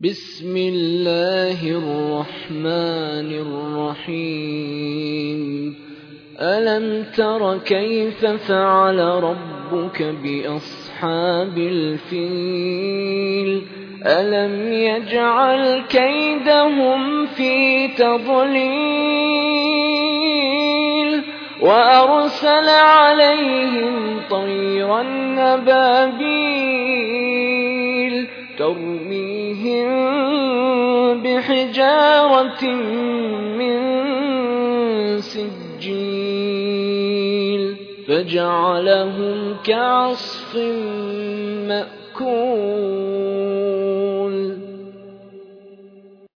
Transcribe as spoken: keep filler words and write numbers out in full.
بسم الله الرحمن الرحيم ألم تر كيف فعل ربك بأصحاب الفيل ألم يجعل كيدهم في تضليل وأرسل عليهم طيرا أبابيل ترميهم بحجارة من سجيل فجعلهم كعصف مأكول